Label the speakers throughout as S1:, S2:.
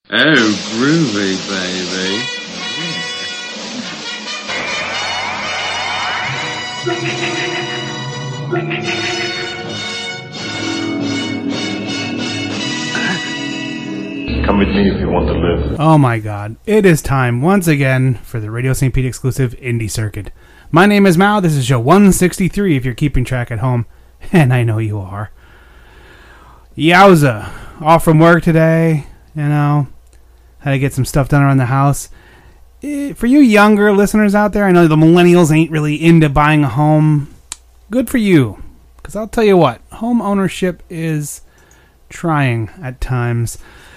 S1: Oh, groovy, baby.
S2: Come with me if you want to live.
S3: Oh my god. It is time once again for the Radio St. Pete exclusive Indie Circuit. My name is Mao. This is show 163 if you're keeping track at home. And I know you are. Yowza. Off from work today. Had to get some stuff done around the house. For you younger listeners out there, I know the millennials ain't really into buying a home. Good for you. Because I'll tell you what, home ownership is trying at times.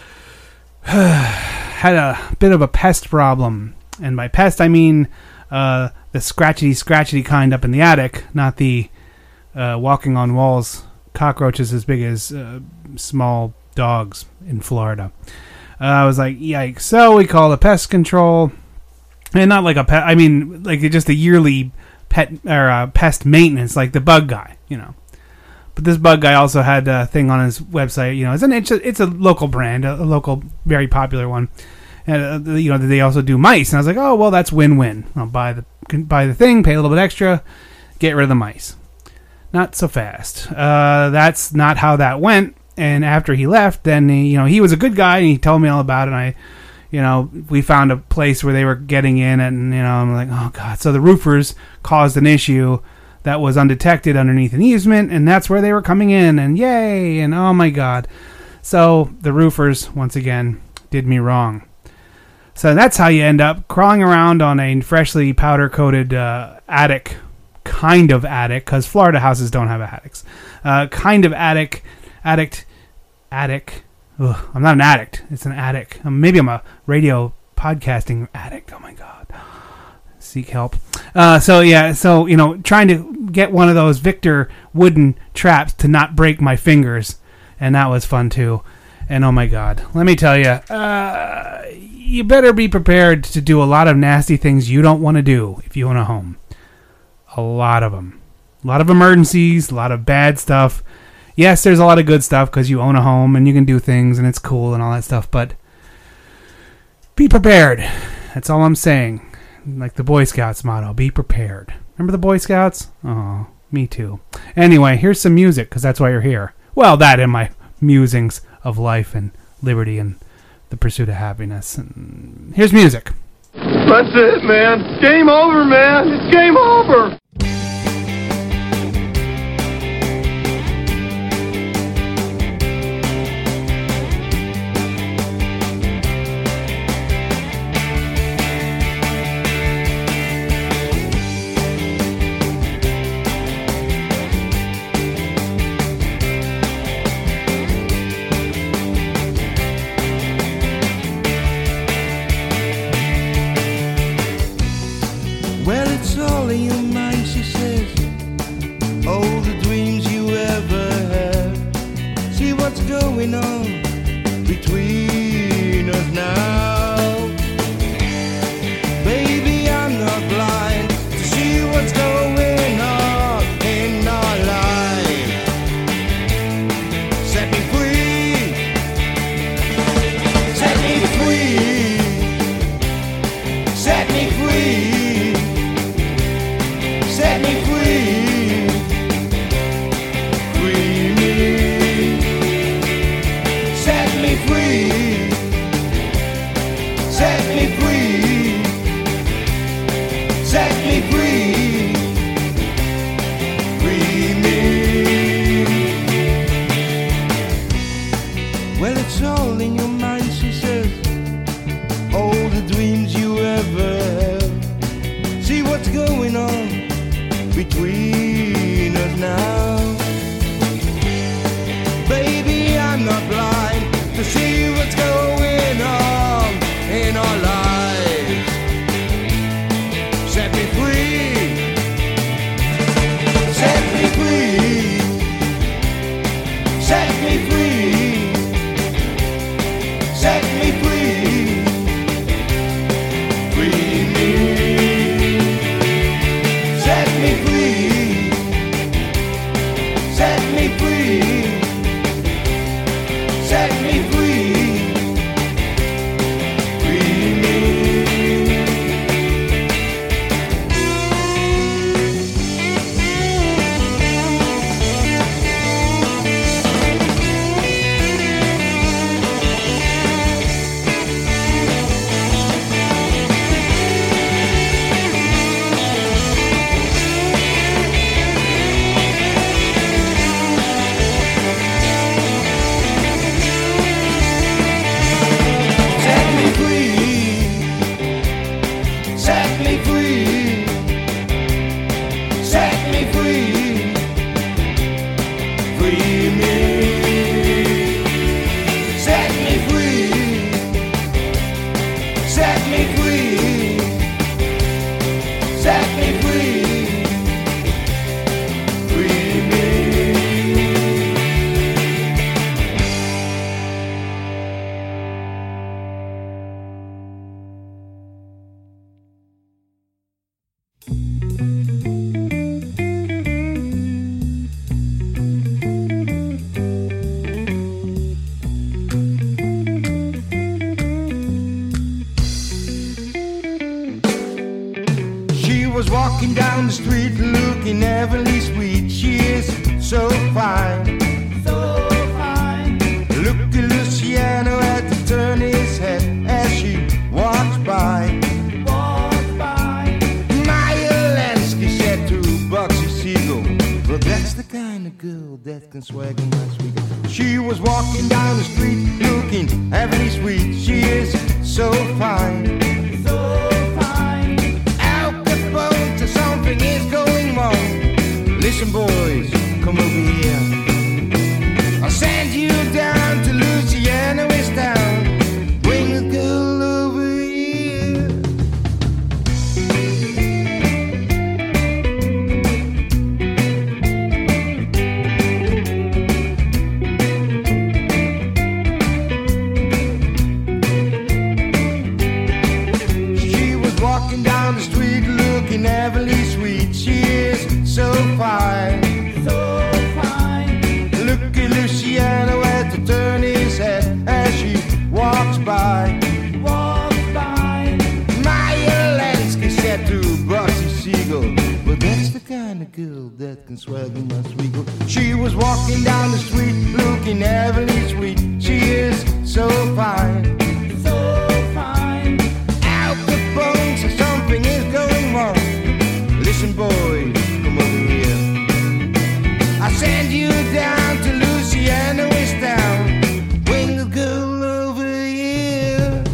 S3: Had a bit of a pest problem. And by pest, I mean the scratchety kind up in the attic, not the walking on walls cockroaches as big as small dogs in Florida. I was like, yikes. So we call the pest control, and not like a pet, I mean, like just a yearly pet or pest maintenance, like the bug guy, But this bug guy also had a thing on his website, it's a local brand, a local, very popular one. And, they also do mice. And I was like, oh, well, that's win-win. I'll buy the thing, pay a little bit extra, get rid of the mice. Not so fast. That's not how that went. And after he left, then he was a good guy, and he told me all about it. And we found a place where they were getting in, and I'm like, oh god. So the roofers caused an issue that was undetected underneath an easement, and that's where they were coming in. And yay! And oh my god. So the roofers once again did me wrong. So that's how you end up crawling around on a freshly powder-coated attic, kind of attic, because Florida houses don't have attics. Kind of attic. Ugh, I'm not an addict. It's an attic. Maybe I'm a radio podcasting addict. Oh my god. Seek help. So trying to get one of those Victor wooden traps to not break my fingers, and that was fun too. And oh my god, let me tell you, you better be prepared to do a lot of nasty things you don't want to do if you own a home. A lot of them. A lot of emergencies, a lot of bad stuff. Yes, there's a lot of good stuff because you own a home and you can do things and it's cool and all that stuff, but be prepared. That's all I'm saying. Like the Boy Scouts motto, be prepared. Remember the Boy Scouts? Oh, me too. Anyway, here's some music because that's why you're here. Well, that and my musings of life and liberty and the pursuit of happiness. And here's music.
S4: That's it, man. Game over, man. It's game over.
S5: Well, it's all in your mind. Set me free, set me free, free me. Walking down the street looking heavenly sweet. She is so fine, so fine. Look at Luciano at to turn his head as she walks by. Maya Lansky said to Bugsy Siegel, well, that's the kind of girl that can swagger my sweet. She was walking down the street looking heavenly sweet. She is so fine, so fine. Al Capone, something is going wrong. Listen, boys, come over here. I'll send you down to Luciano, it's down. Bring the girl over here. She was walking down the street looking heavenly sweet. She is so fine, so fine. Look at Luciano at to turn his head as she walks by. Maya Lansky said to Bugsy Siegel, well, that's the kind of girl that can swagger my sweet girl. She was walking down the street looking heavenly sweet. She is so fine, so fine. Al Capone said something is going wrong. Listen, boys, come over here. I'll send you down to Luciano, it's down. Bring the girl over here.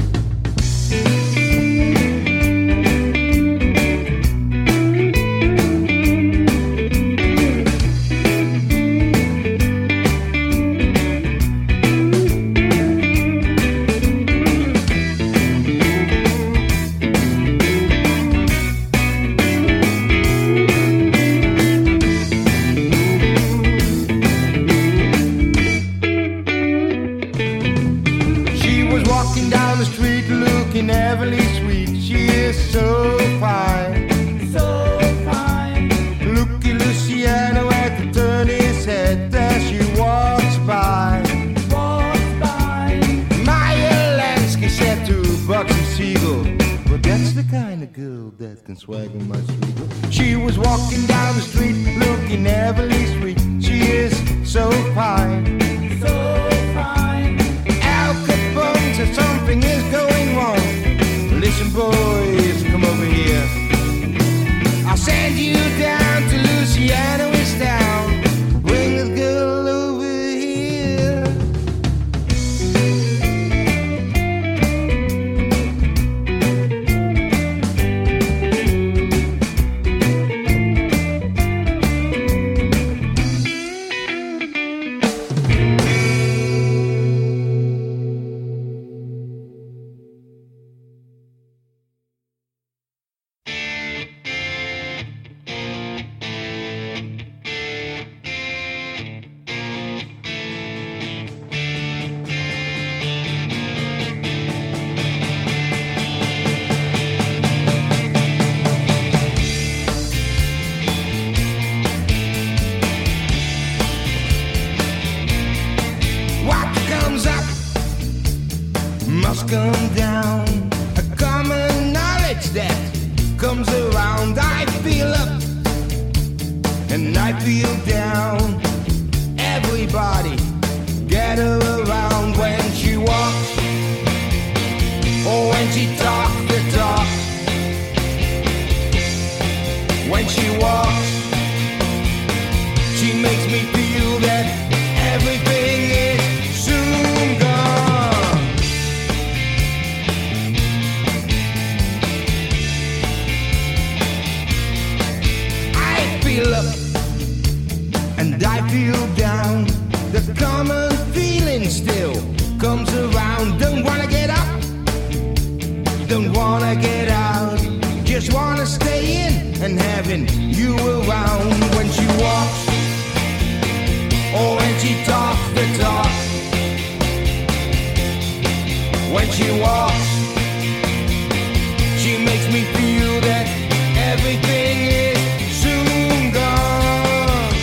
S5: Walking down the street looking heavenly sweet. She is so fine, so fine. Look at Luciano at to turn his head as she walks by. Maya Lansky said to Bugsy Siegel, well, that's the kind of girl that can swagger my sweet girl. She was walking down the street looking heavenly sweet. She is so fine, so fine. Al Capone said something is going wrong. Listen, boys, come over here. I'll send you down to Luciano, it's down. Bring the girl over here. Must come down. A common knowledge that comes around. I feel up and I feel down. Everybody gather around when she walks or when she talks the talk. When she walks, she makes me feel that everything is soon gone. I feel up and I feel down. The common feeling still comes around. Don't wanna get up, don't wanna get out, just wanna stay in and having you around. When she walks or when she talks the talk, when she walks, she makes me feel that everything is soon gone.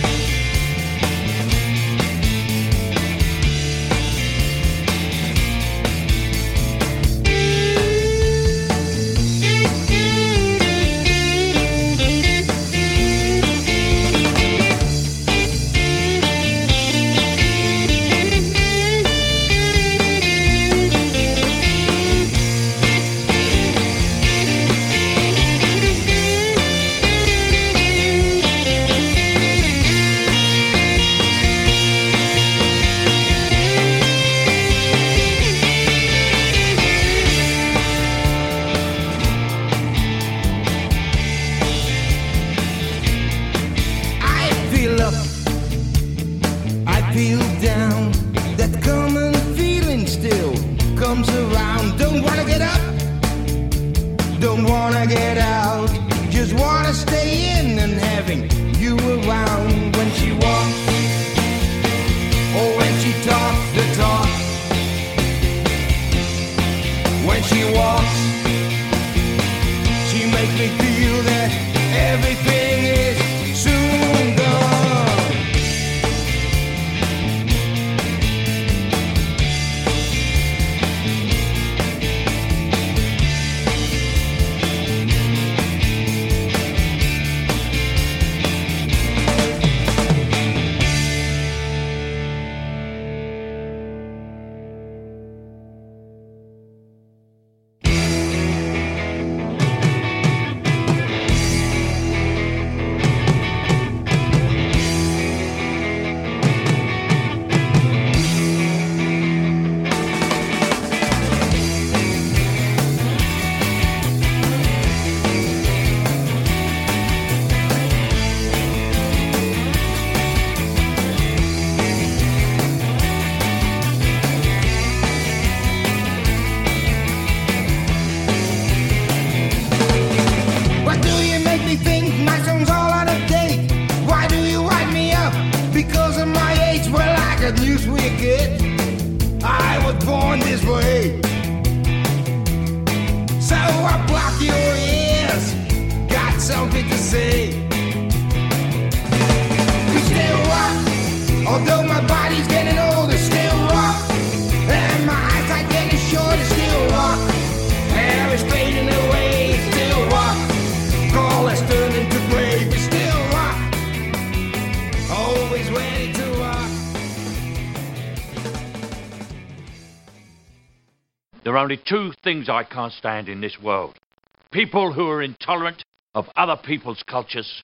S6: There are only two things I can't stand in this world. People who are intolerant of other people's cultures,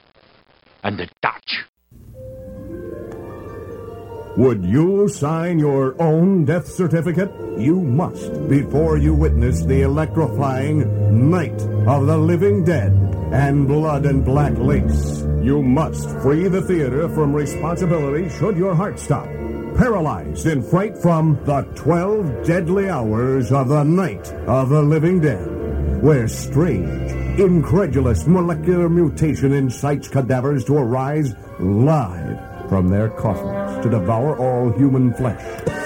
S6: and the Dutch.
S7: Would you sign your own death certificate? You must before you witness the electrifying Night of the Living Dead and Blood and Black Lace. You must free the theater from responsibility should your heart stop. Paralyzed in fright from the 12 deadly hours of the Night of the Living Dead, where strange, incredulous molecular mutation incites cadavers to arise live from their coffins to devour all human flesh.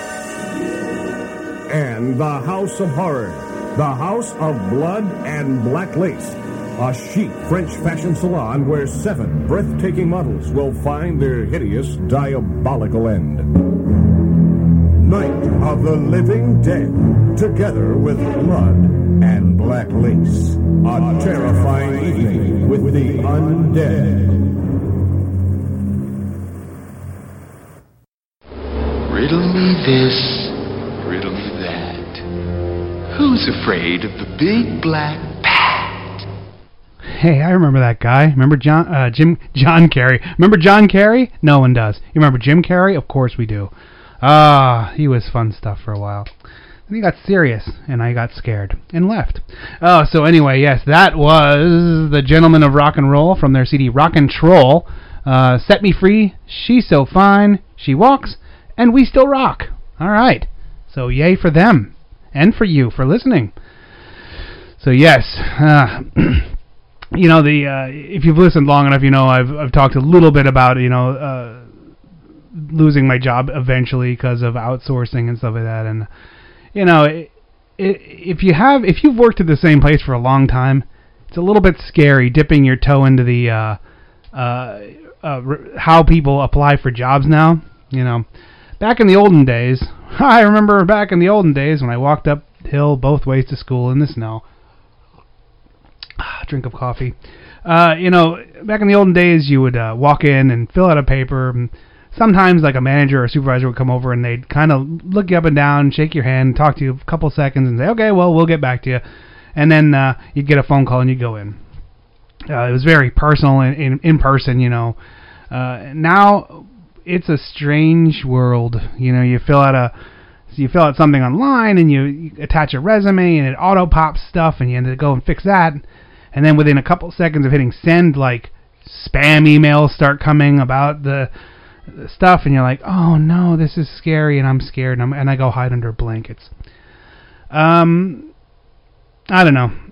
S7: And the House of Horror, the House of Blood and Black Lace, a chic French fashion salon where 7 breathtaking models will find their hideous, diabolical end. Night of the Living Dead, together with Blood and Black Lace, a terrifying evening with the undead.
S8: Riddle me this, riddle me that. Who's afraid of the big black bat?
S3: Hey, I remember that guy. Remember John Carrey? Remember John Carrey? No one does. You remember Jim Carrey? Of course we do. He was fun stuff for a while. Then he got serious, and I got scared, and left. Oh, so anyway, yes, that was the Gentlemen of Rock and Roll from their CD Rock and Troll. Set Me Free, She's So Fine, She Walks, and We Still Rock. All right. So yay for them, and for you for listening. So yes, you know, if you've listened long enough, you know I've talked a little bit about, you know, losing my job eventually because of outsourcing and stuff like that. And you know, if you've worked at the same place for a long time, it's a little bit scary dipping your toe into the how people apply for jobs now. You know, back in the olden days, I remember back in the olden days when I walked uphill both ways to school in the snow. Drink of coffee. You know, back in the olden days, you would walk in and fill out a paper. And sometimes, like, a manager or a supervisor would come over and they'd kind of look you up and down, shake your hand, talk to you a couple seconds, and say, "Okay, well, we'll get back to you." And then you'd get a phone call and you'd go in. It was very personal and in person, you know. Now it's a strange world. You know, you fill out something online and you attach a resume and it auto pops stuff and you end up go and fix that. And then within a couple seconds of hitting send, like, spam emails start coming about the stuff, and you're like, "Oh no, this is scary," and I'm scared, and I go hide under blankets. I don't know.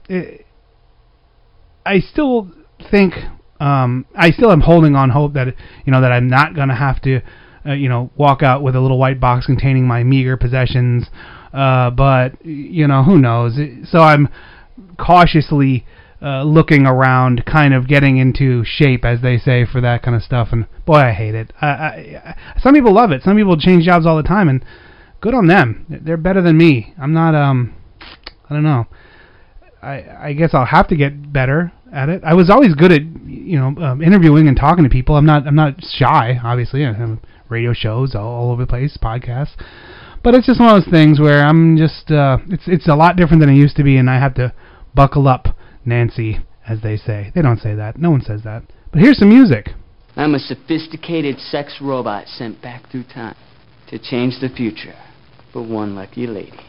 S3: I still think I still am holding on hope that, you know, that I'm not gonna have to you know, walk out with a little white box containing my meager possessions. But you know, who knows? So I'm cautiously looking around, kind of getting into shape, as they say, for that kind of stuff. And boy, I hate it. Some people love it. Some people change jobs all the time, and good on them. They're better than me. I'm not. I don't know. I guess I'll have to get better at it. I was always good at, you know, interviewing and talking to people. I'm not shy, obviously. I have radio shows all over the place, podcasts. But it's just one of those things where I'm just it's a lot different than it used to be, and I have to buckle up, Nancy, as they say. They don't say that. No one says that. But here's some music.
S9: I'm a sophisticated sex robot sent back through time to change the future for one lucky lady.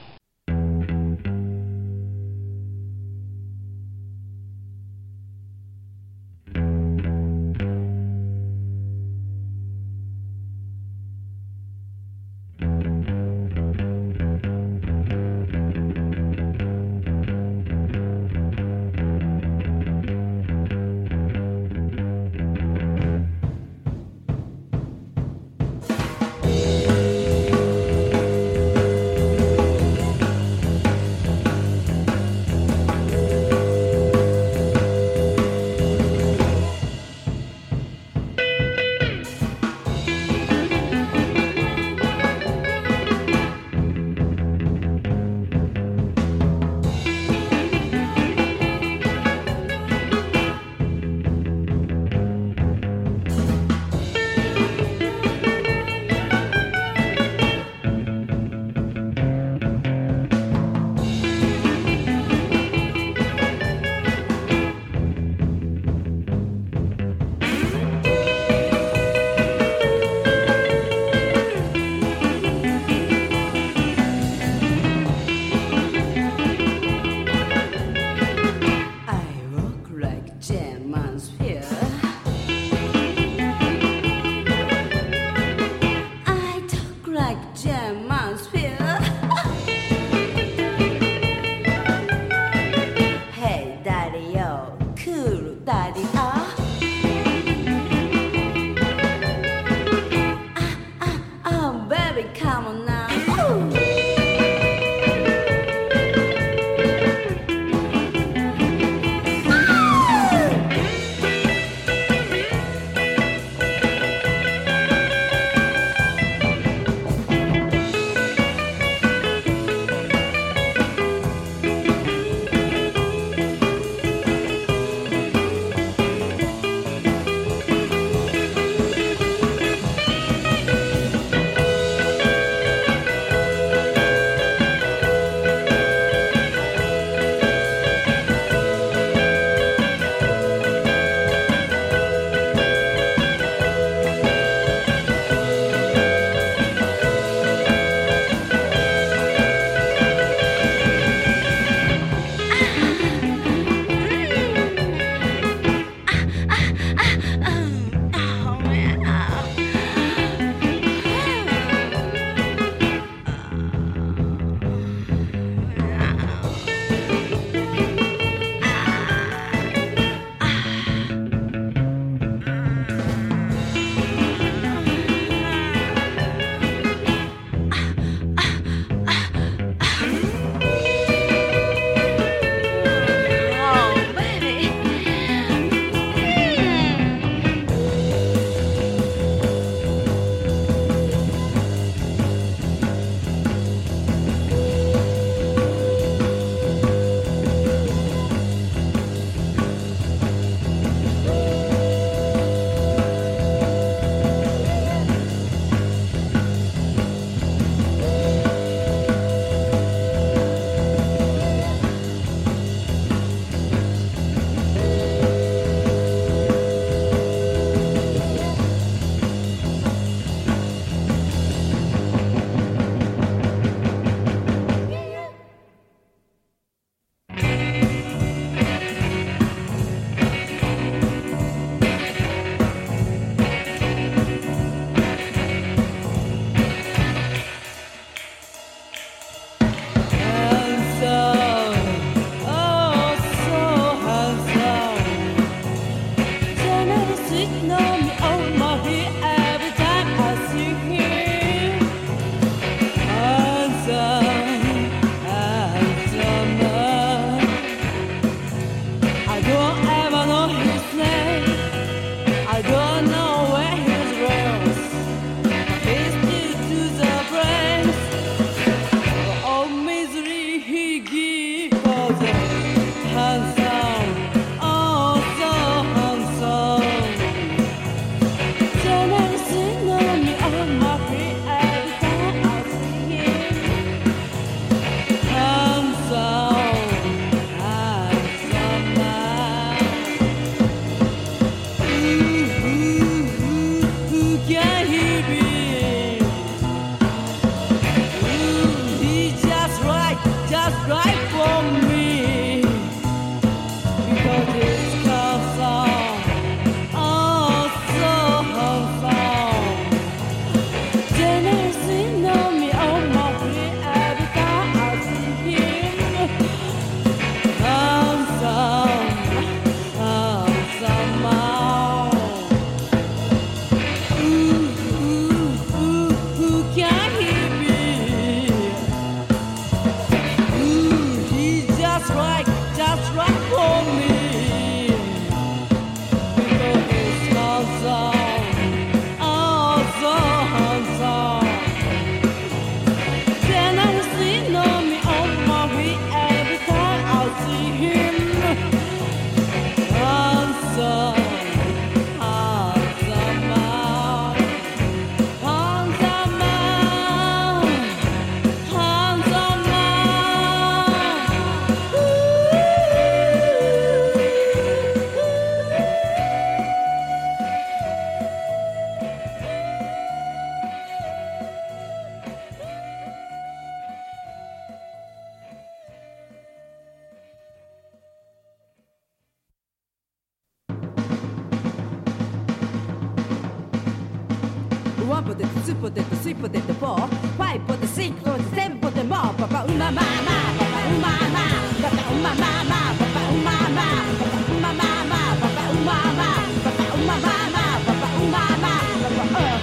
S10: 1ポテト2ポテト3ポテト4 5ポテト6ポテト7ポテトもパパうまままパパうままパパうまままパパうままパパうまままパパうままパパうまままパパうままパパ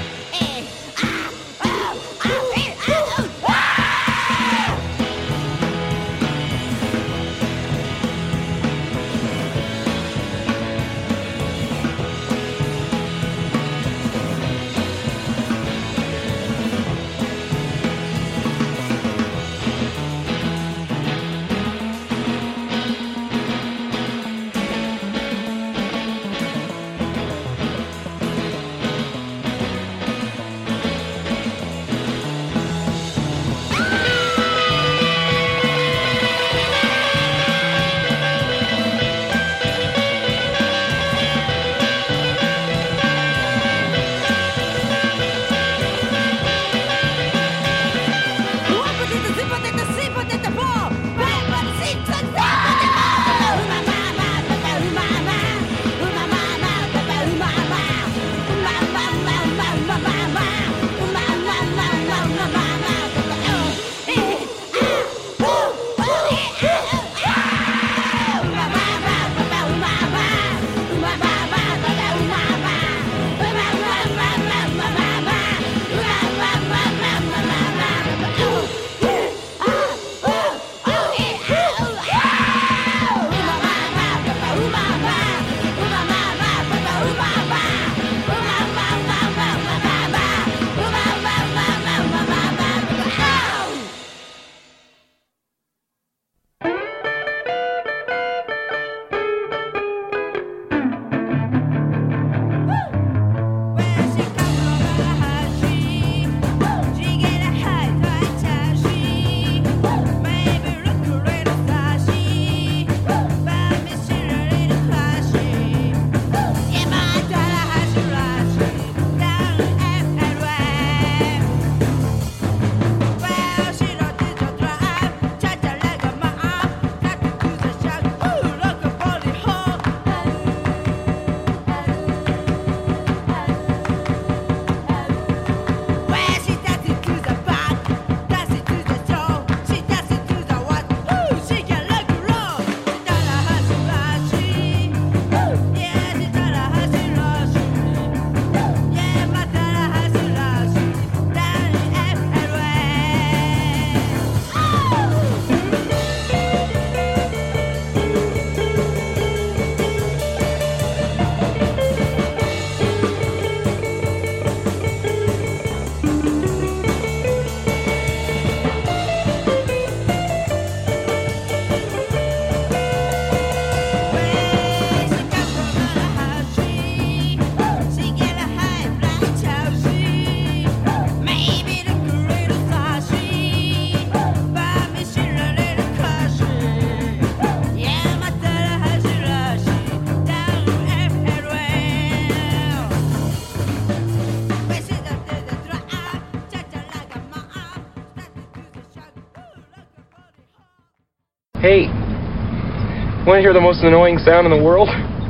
S11: Hey, want to hear the most annoying sound in the world?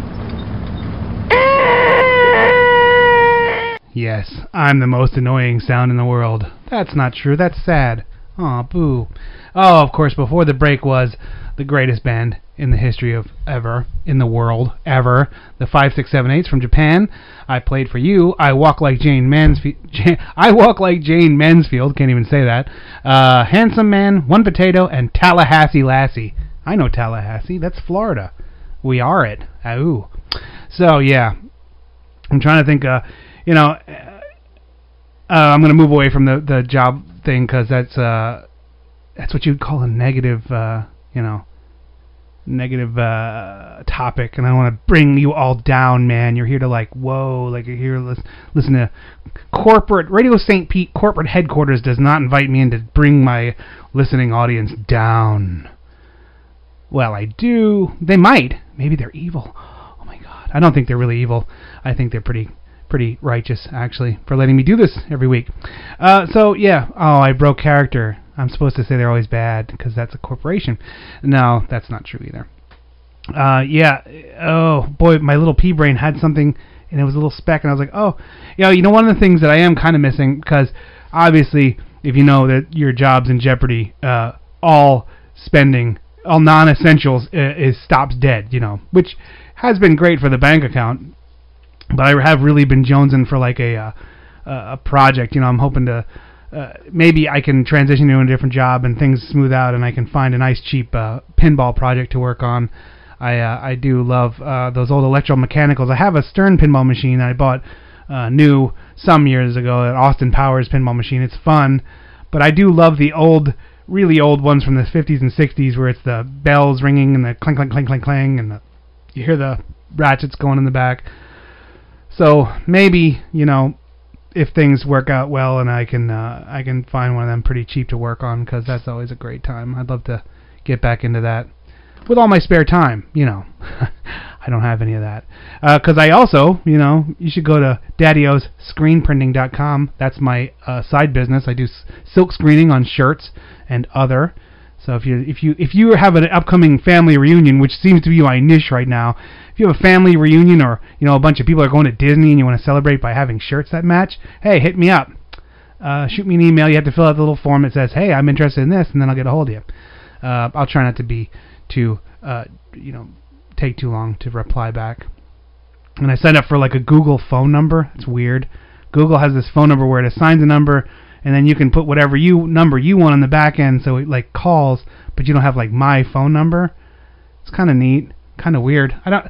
S3: Yes, I'm the most annoying sound in the world. That's not true. That's sad. Aw, boo. Oh, of course, before the break was the greatest band in the history of ever, in the world, ever. The 5678s from Japan. I played for you. I Walk Like Jane Mansfield. I Walk Like Jane Mansfield. Can't even say that. Handsome Man, One Potato, and Tallahassee Lassie. I know Tallahassee. That's Florida. We are it. Ooh. So, yeah. I'm trying to think, I'm going to move away from the job thing because that's what you'd call a negative, negative topic, and I want to bring you all down, man. You're here to you're here to listen to corporate Radio St. Pete corporate headquarters does not invite me in to bring my listening audience down. Well, I do. They might. Maybe they're evil. Oh my God, I don't think they're really evil. I think they're pretty righteous, actually, for letting me do this every week. So yeah. Oh, I broke character. I'm supposed to say they're always bad because that's a corporation. No, that's not true either. Yeah. Oh boy, my little pea brain had something, and it was a little speck, and I was like, oh, you know, one of the things that I am kind of missing, because obviously, if you know that your job's in jeopardy, all spending, all non-essentials stops dead, you know, which has been great for the bank account, but I have really been jonesing for like a project. You know, I'm hoping to maybe I can transition to a different job and things smooth out, and I can find a nice cheap pinball project to work on. I do love those old electromechanicals. I have a Stern pinball machine that I bought new some years ago, an Austin Powers pinball machine. It's fun, but I do love the old, really old ones from the 50s and 60s where it's the bells ringing and the clink, clink, clink, clink, clang, and you hear the ratchets going in the back. So maybe, you know, if things work out well and I can find one of them pretty cheap to work on, because that's always a great time. I'd love to get back into that with all my spare time, you know. I don't have any of that. Because I also, you know, you should go to daddyoscreenprinting.com. That's my side business. I do silk screening on shirts and other. So if you have an upcoming family reunion, which seems to be my niche right now, if you have a family reunion, or you know, a bunch of people are going to Disney and you want to celebrate by having shirts that match, hey, hit me up. Shoot me an email. You have to fill out the little form that says, hey, I'm interested in this, and then I'll get a hold of you. I'll try not to be too, you know, take too long to reply back. And I signed up for like a Google phone number. It's weird. Google has this phone number where it assigns a number, and then you can put whatever number you want on the back end, so it like calls, but you don't have like my phone number. It's kind of neat, kind of weird.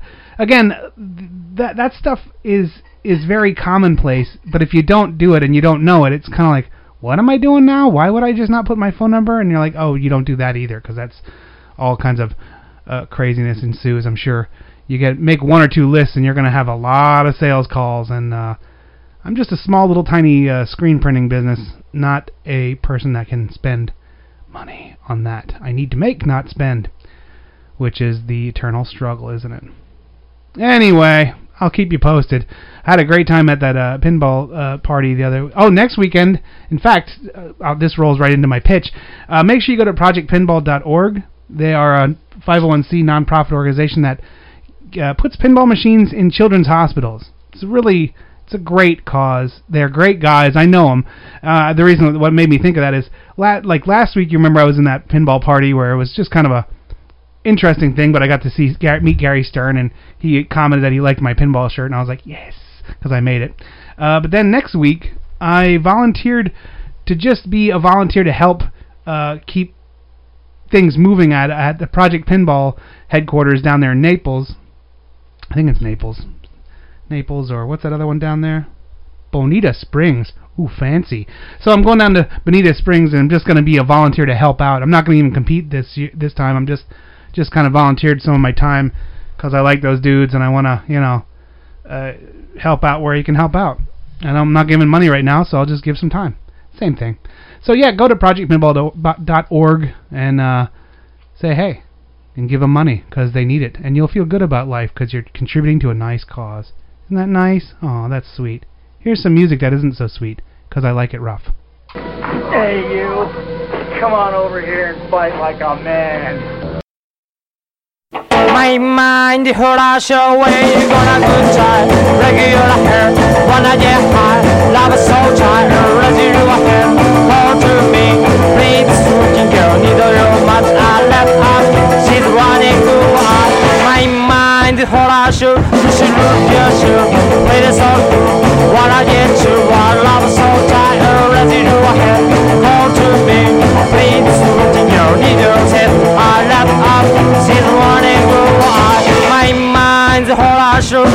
S3: That stuff is very commonplace, but if you don't do it and you don't know it, it's kind of like, what am I doing now? Why would I just not put my phone number? And you're like, oh, you don't do that either, because that's all kinds of craziness ensues. I'm sure you make one or two lists and you're going to have a lot of sales calls, and I'm just a small little tiny screen printing business, not a person that can spend money on that. I need to make, not spend, which is the eternal struggle, isn't it? Anyway, I'll keep you posted. I had a great time at that pinball party next weekend. In fact, this rolls right into my pitch. Make sure you go to projectpinball.org. They are a 501c nonprofit organization that puts pinball machines in children's hospitals. It's a great cause. They're great guys. I know them. The reason what made me think of that is like last week. You remember I was in that pinball party where it was just kind of a interesting thing, but I got to meet Gary Stern, and he commented that he liked my pinball shirt, and I was like, yes, because I made it. But then next week, I volunteered to just be a volunteer to help keep things moving at the Project Pinball headquarters down there in Naples. I think it's Naples, or what's that other one down there? Bonita Springs. Ooh, fancy. So I'm going down to Bonita Springs, and I'm just going to be a volunteer to help out. I'm not going to even compete this time. I'm just kind of volunteered some of my time because I like those dudes, and I want to, you know, help out where you can help out. And I'm not giving money right now, so I'll just give some time. Same thing. So yeah, go to projectpinball.org and say hey, and give them money because they need it, and you'll feel good about life because you're contributing to a nice cause. Isn't that nice? Oh, that's sweet. Here's some music that isn't so sweet because I like it rough.
S12: Hey, you. Come on over here and fight like a man.
S13: My mind hurts away, gonna good time. Regular hair, wanna get high. Love so tight, regular hair. Hold to me, please, looking girl. Need a romance, I left out. She's running through my mind hurts you. She look your shoe, play the song. Wanna get you, I love so tight, regular hair. Hold to me, please, looking girl. Need a romance, I left out. She's running through. My mind's a whole show.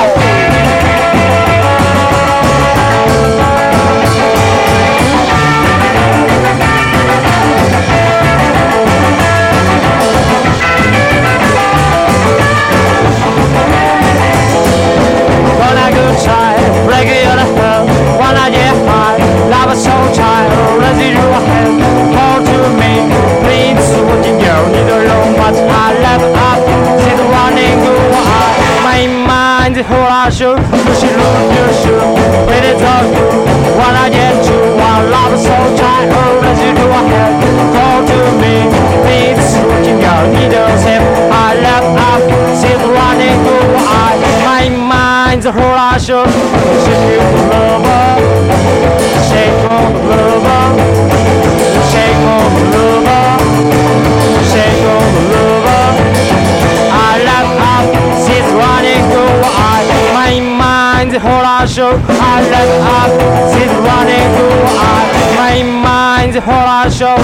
S13: Wanna go try, regular hell. Wanna get high, love is so tight. Residual hell, call to me. Please, looking girl, need a long but I left up. She's running through my mind, who I should. She look your shoe, pretty dog. Wanna get you, I love is so tight. Residual hell, call to me. Please, looking girl, need a sip. I left up. a whole lot of show. Shake on the lover, shake on the lover, shake on the lover, shake on the lover. I love up, she's running go I my mind a whole lot of show. I love up, she's running go I my mind a whole lot of show.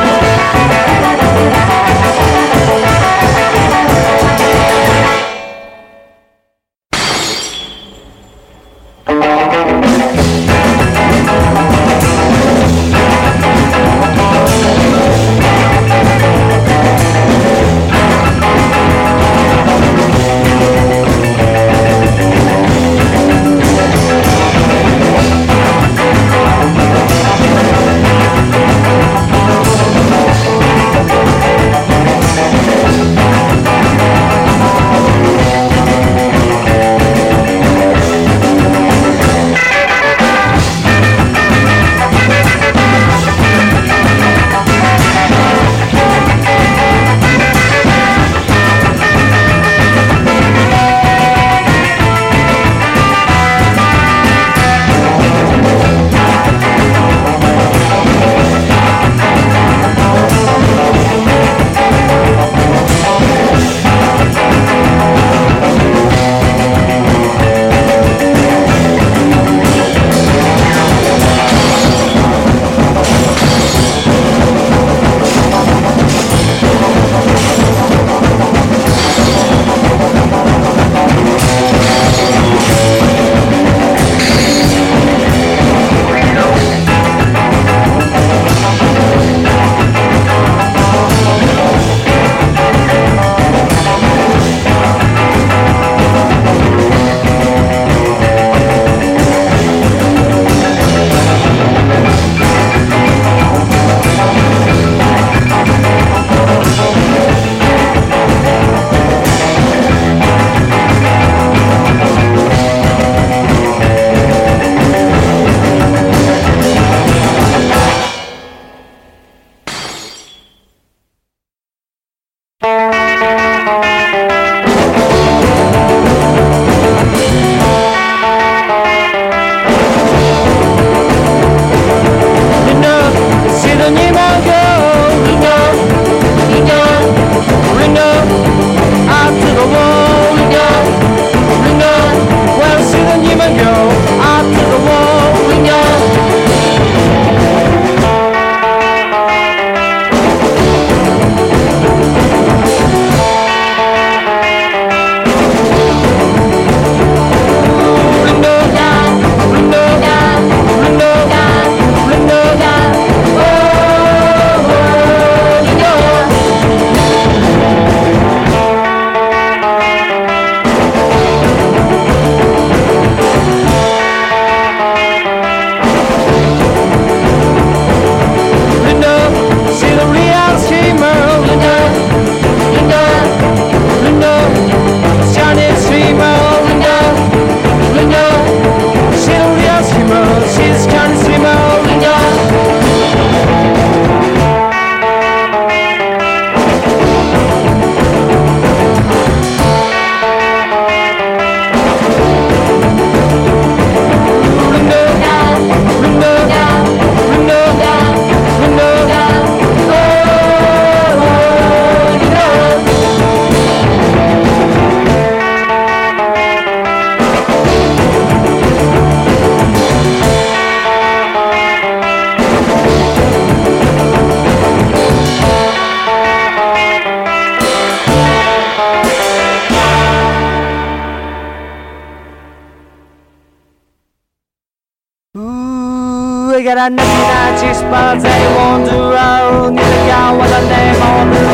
S14: get a 99 spots that you want to roll. Need a guy with a name on the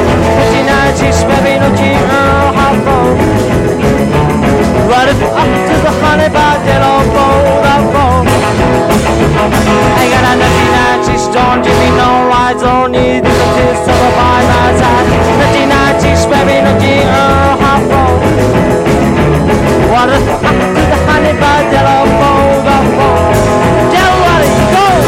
S14: 59 chicks, baby, no cheat, how far? Right up to the honey bar, they'll all fold up, fold. I got a 99 chicks, don't give me no rides, don't need the taste of a by my side. 99 chicks, baby, no cheat, how far? Right up to the honey bar, they'll all fold up, fold. Tell what it goes.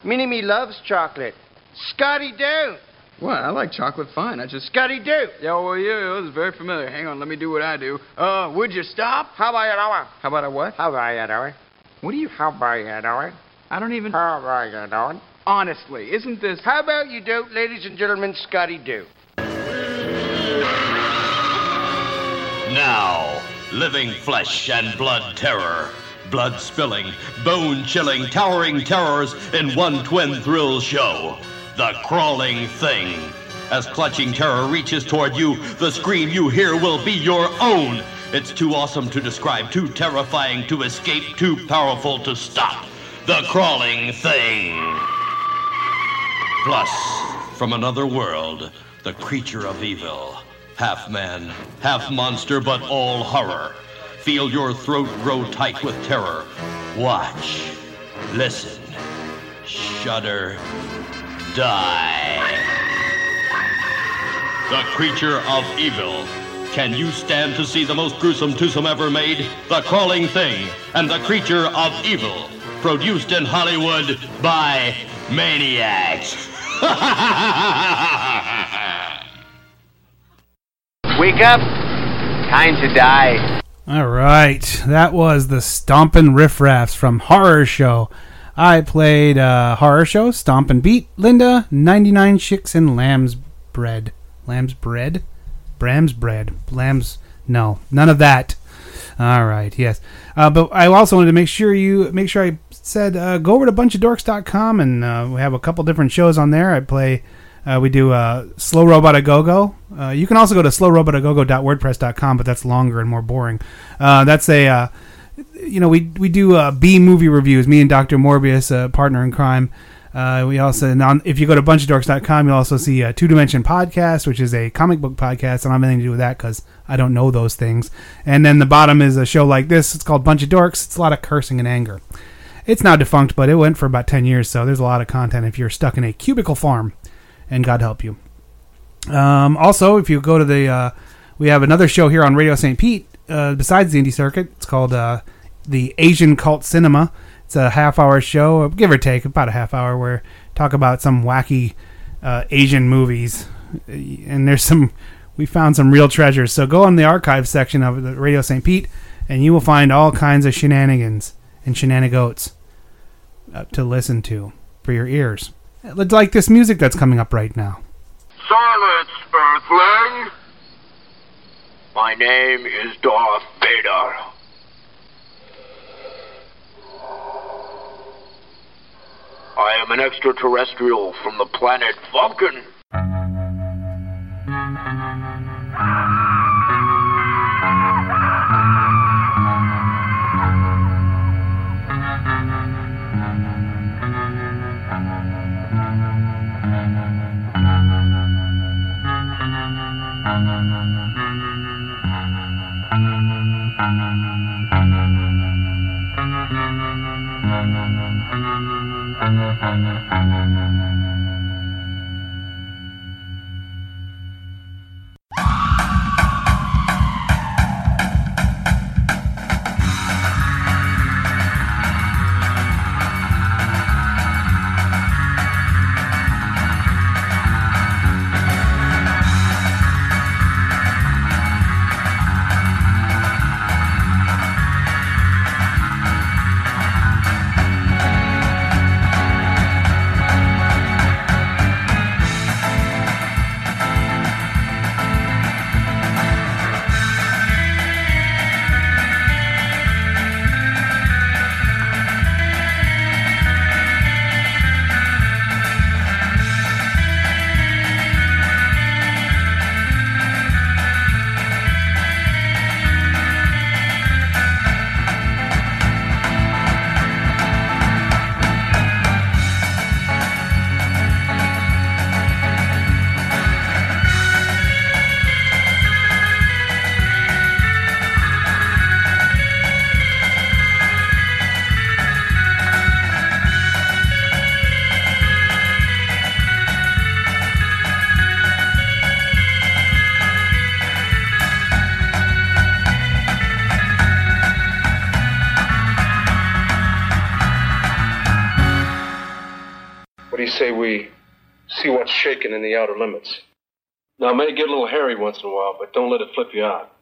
S5: Minnie-Me loves chocolate. Scotty don't.
S15: What? I like chocolate fine. I just...
S5: Scotty do.
S15: Yeah, well, yeah, it was very familiar. Hang on, let me do what I do. Would you stop?
S5: How about you do it?
S15: How about I what?
S5: How about you do it?
S15: What do you...
S5: How about you do it?
S15: I don't even...
S5: How about you do it?
S15: Honestly, isn't this...
S5: How about you do, ladies and gentlemen, Scotty do.
S16: Now, living flesh and blood terror. Blood-spilling, bone-chilling, towering terrors in one twin thrill show. The Crawling Thing. As clutching terror reaches toward you, the scream you hear will be your own. It's too awesome to describe, too terrifying to escape, too powerful to stop. The Crawling Thing. Plus, from another world, the creature of evil. Half man, half monster, but all horror. Feel your throat grow tight with terror. Watch, listen, shudder, die. The creature of evil. Can you stand to see the most gruesome twosome ever made? The Crawling Thing and the Creature of Evil. Produced in Hollywood by Maniacs.
S5: Wake up. Time to die.
S3: All right, that was the Stompin' Riff Raffs from Horror Show. I played Horror Show, Stompin' Beat, Linda, 99 Chicks and Lamb's Bread. Lamb's Bread? Bram's Bread. Lamb's... No, none of that. All right, yes. But I also wanted to make sure I said go over to bunchofdorks.com and we have a couple different shows on there. We do Slow Robot A Go-Go. You can also go to slowrobotagogo.wordpress.com, but that's longer and more boring. That's a, we do B movie reviews. Me and Dr. Morbius, partner in crime. We also, if you go to bunchofdorks.com, you'll also see Two Dimension Podcast, which is a comic book podcast. I don't have anything to do with that because I don't know those things. And then the bottom is a show like this. It's called Bunch of Dorks. It's a lot of cursing and anger. It's now defunct, but it went for about 10 years, so there's a lot of content if you're stuck in a cubicle farm. And God help you. Also, if you go to we have another show here on Radio St. Pete, besides the Indie Circuit. It's called the Asian Cult Cinema. It's a half-hour show, give or take, about a half hour, where talk about some wacky Asian movies. And we found some real treasures. So go on the archive section of the Radio St. Pete, and you will find all kinds of shenanigans and shenanigoats to listen to for your ears. Like this music that's coming up right now.
S17: Silence, Earthling! My name is Darth Vader. I am an extraterrestrial from the planet Vulcan.
S18: What do you say we see what's shaking in the outer limits? Now, it may get a little hairy once in a while, but don't let it flip you out.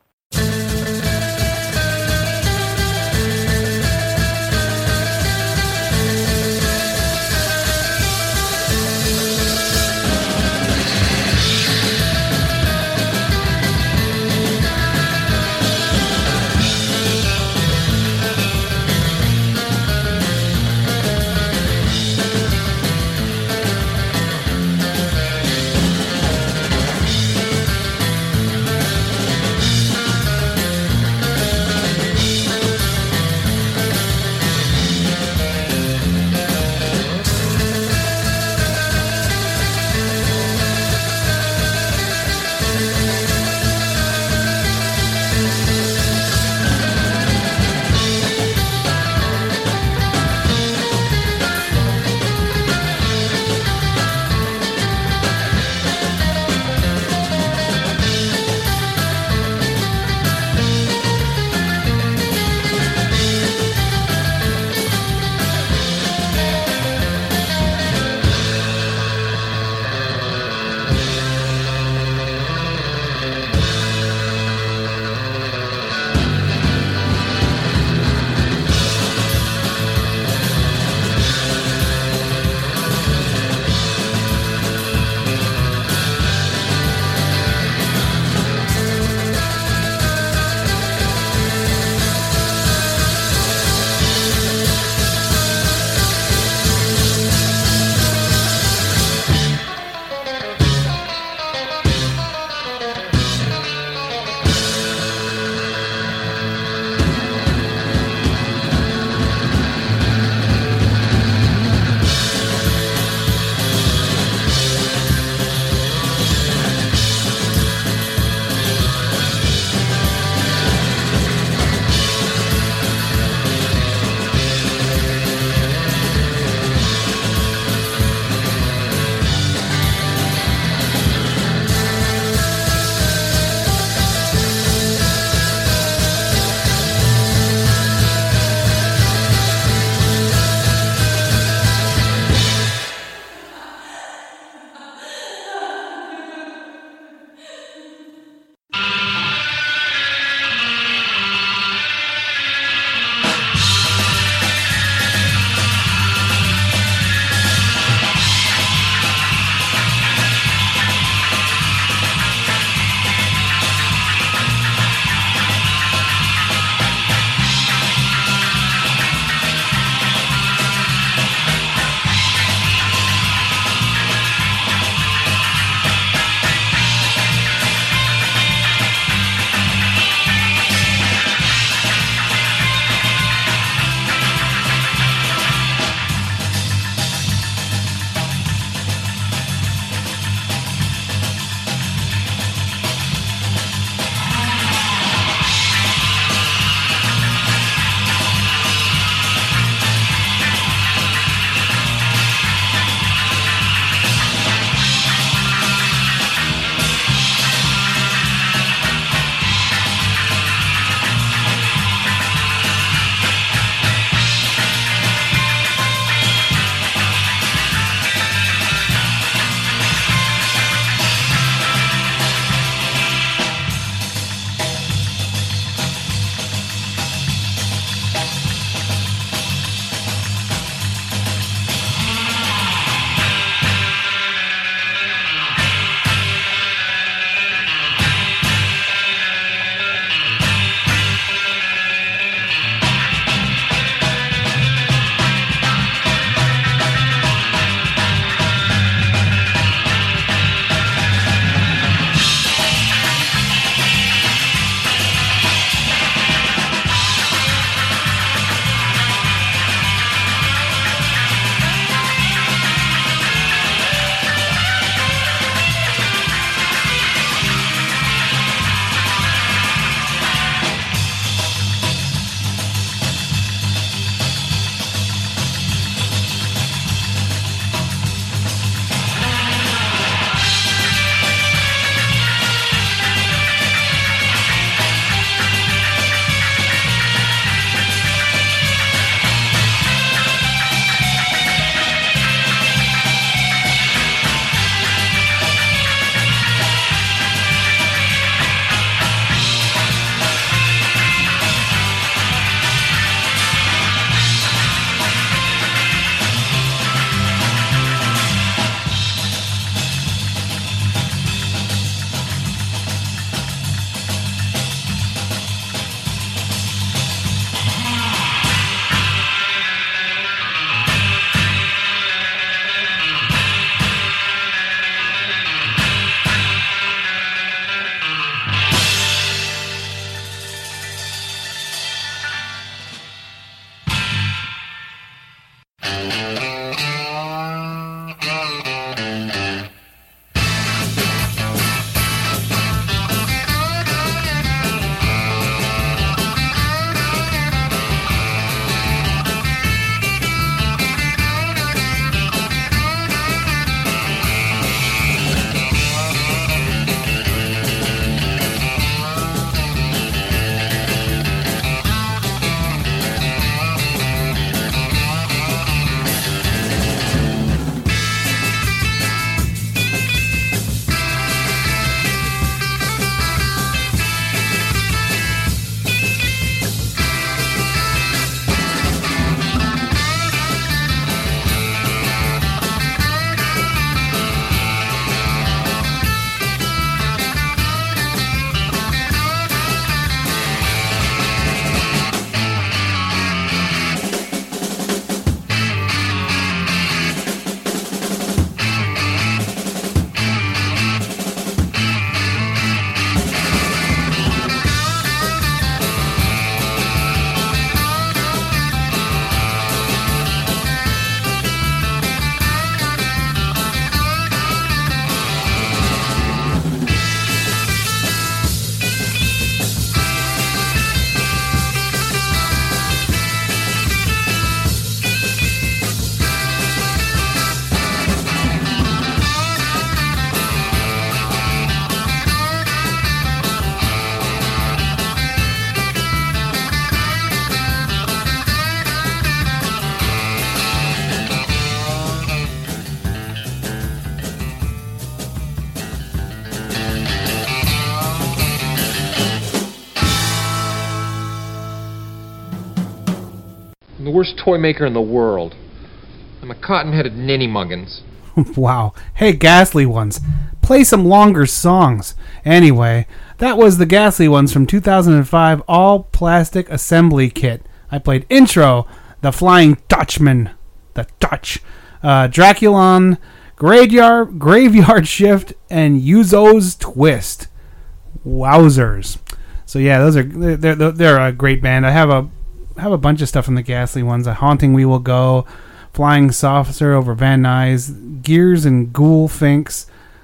S19: worst toy maker in the world. I'm a cotton-headed ninny-muggins.
S3: Wow. Hey, Ghastly Ones, play some longer songs. Anyway, that was the Ghastly Ones from 2005 all-plastic assembly kit. I played Intro, The Flying Dutchman, The Dutch, Draculon, Graveyard Shift, and Yuzo's Twist. Wowzers. So yeah, they're a great band. I have a bunch of stuff from the Ghastly Ones. A Haunting We Will Go, Flying Saucer over Van Nuys, Gears and Ghoul Finks.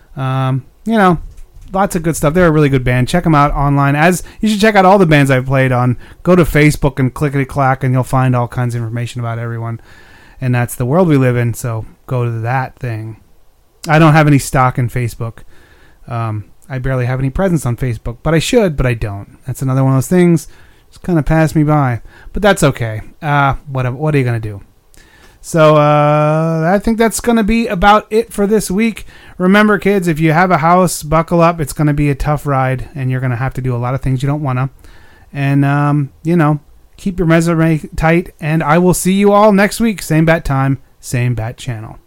S3: Lots of good stuff. They're a really good band. Check them out online. As you should check out all the bands I've played on. Go to Facebook and clickety-clack, and you'll find all kinds of information about everyone. And that's the world we live in, so go to that thing. I don't have any stock in Facebook. I barely have any presence on Facebook, but I should, but I don't. That's another one of those things. Just kind of passed me by. But that's okay. What are you going to do? So I think that's going to be about it for this week. Remember, kids, if you have a house, buckle up. It's going to be a tough ride, and you're going to have to do a lot of things you don't want to. And, keep your resume tight, and I will see you all next week. Same bat time, same bat channel.